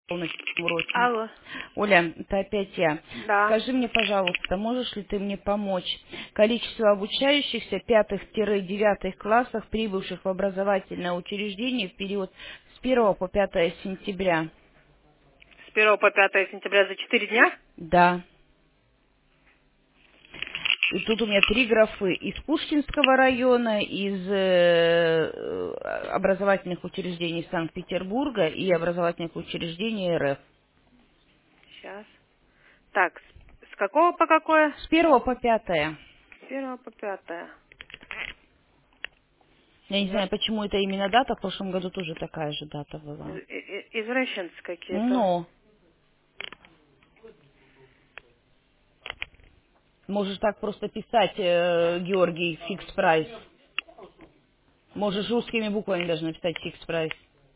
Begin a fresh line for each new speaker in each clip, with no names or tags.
на уроке.
Алло.
Оля, это опять я.
Да.
Скажи мне, пожалуйста, можешь ли ты мне помочь? Количество обучающихся 5-9 классах, прибывших в образовательное учреждение в период с 1 по 5 сентября.
С 1 по 5 сентября за 4 дня?
Да. И тут у меня 3 графы из Пушкинского района, из образовательных учреждений Санкт-Петербурга и образовательных учреждений РФ.
Сейчас. Так, с какого по какое?
С 1 по 5.
С 1 по 5.
Я не знаю, почему это именно дата, в прошлом году тоже такая же дата была.
Извращенцы какие-то.
Но можешь так просто писать, Георгий, фикс прайс. Можешь русскими буквами даже написать фикс прайс.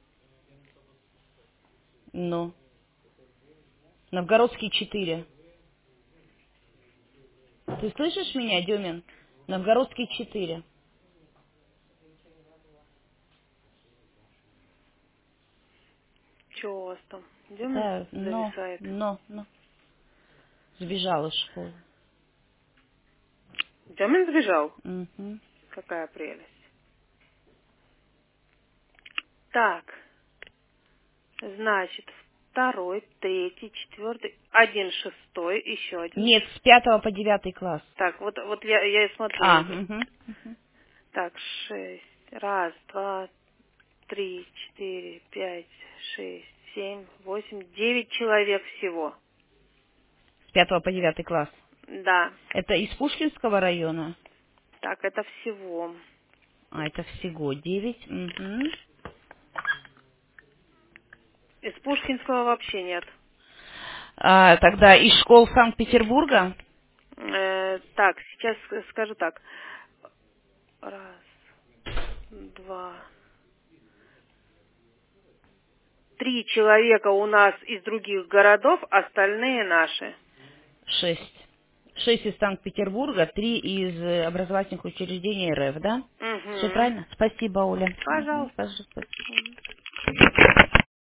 Ну. Новгородский 4. Ты слышишь меня, Демин? Новгородский 4.
Чего у вас там? Демин
Да,
зависает?
но. Сбежала из школы.
Демин сбежал?
Угу.
Какая прелесть. Так, значит, 2, 3, 4, 1 6, еще один.
Нет, с 5 по 9 класс.
Так, вот я и смотрю.
Угу.
Так, 6. Раз, два, 3, 4, 5, 6, 7, 8, 9 человек всего.
С 5 по 9 класс.
Да.
Это из Пушкинского района?
Так, это всего.
А, это всего 9. Угу.
Из Пушкинского вообще нет.
Тогда из школ Санкт-Петербурга?
Так, сейчас скажу так. Раз, два, 3 человека у нас из других городов, остальные наши.
6. 6 из Санкт-Петербурга, 3 из образовательных учреждений РФ, да? Все
Угу.
правильно? Спасибо, Оля. Угу,
Пожалуйста.
пожалуйста.
Мгм.